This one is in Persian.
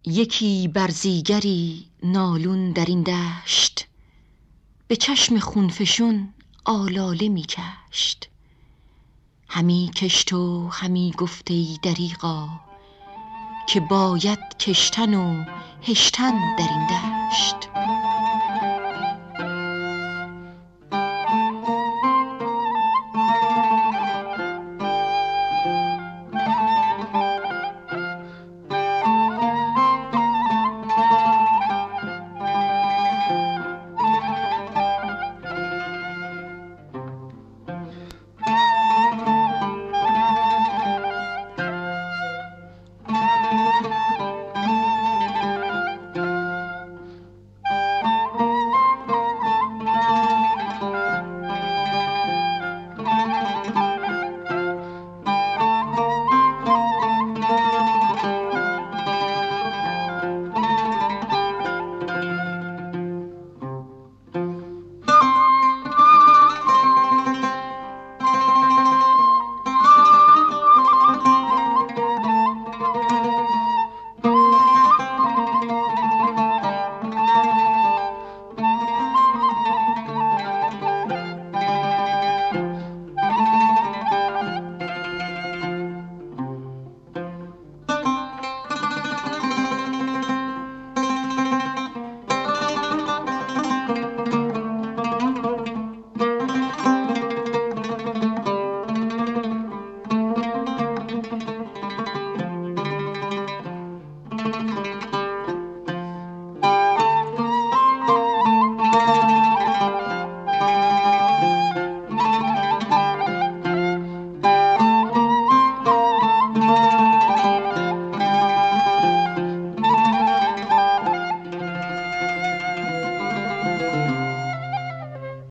یکی برزیگری نالون در این دشت، به چشم خونفشون آلاله می کشت. همی کشت و همی گفت ای دریغا، که باید کشتن و هشتن در این دشت.